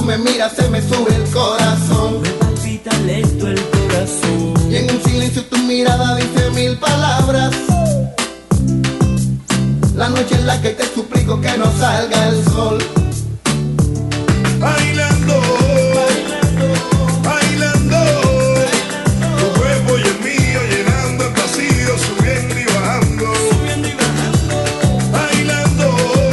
me miras, se me sube el corazón. Me palpita lento el corazón. Y en un silencio tu mirada dice mil palabras. La noche en la que te suplico que no salga el sol. Bailando, bailando, tu cuerpo y el mío llenando el vacío, subiendo y bajando. Bailando,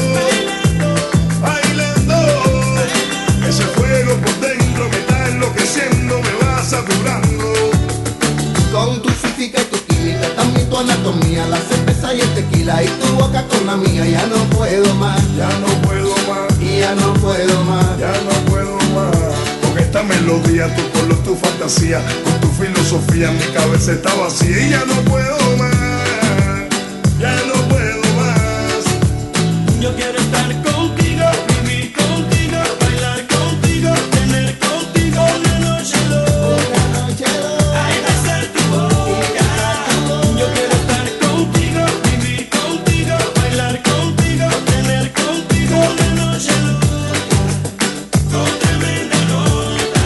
bailando, ese fuego por dentro me está enloqueciendo, me va saturando. Con tu física y tu química, también tu anatomía, la cerveza y el tequila y tu boca con la mía. Ya no puedo más, Ya no puedo más, y ya no puedo más. ya no puedo más. Con esta melodía, tu color, tu fantasía, con tu filosofía, mi cabeza está vacía y ya no puedo más, ya no puedo más. Yo quiero estar contigo, vivir contigo, bailar contigo, tener contigo una noche loca. Ay, besar tu boca. Yo quiero estar contigo, vivir contigo, bailar contigo, tener contigo una noche loca. Con tremenda nota.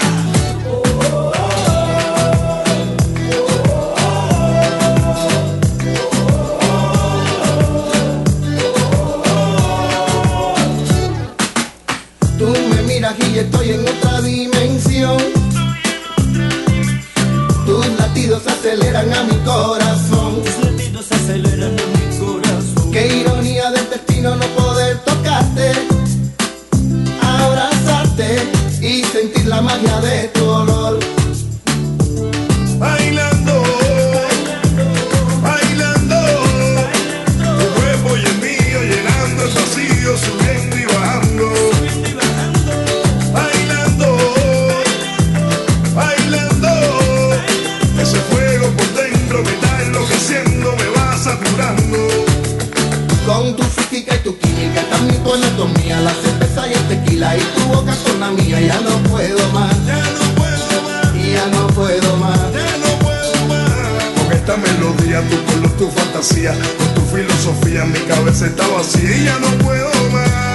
Tú me miras y estoy en otra dimensión. Tus latidos aceleran a mi corazón. Tus latidos aceleran en mi corazón. Qué ironía del destino no poder tocarte, abrazarte y sentir la magia de tu olor. Bailando, bailando, tu cuerpo y el mío llenando el vacío, subiendo y bajando. Bailando, bailando, ese fuego por dentro me está enloqueciendo, me va saturando. Con tu física y tu química, también tu anatomía, la cerveza y el tequila y tu boca con la mía. Ya no puedo más, Ya no puedo más, y ya no puedo más. ya no puedo más. Con esta melodía, tu color, tu fantasía, con tu filosofía, mi cabeza está vacía y ya no puedo más.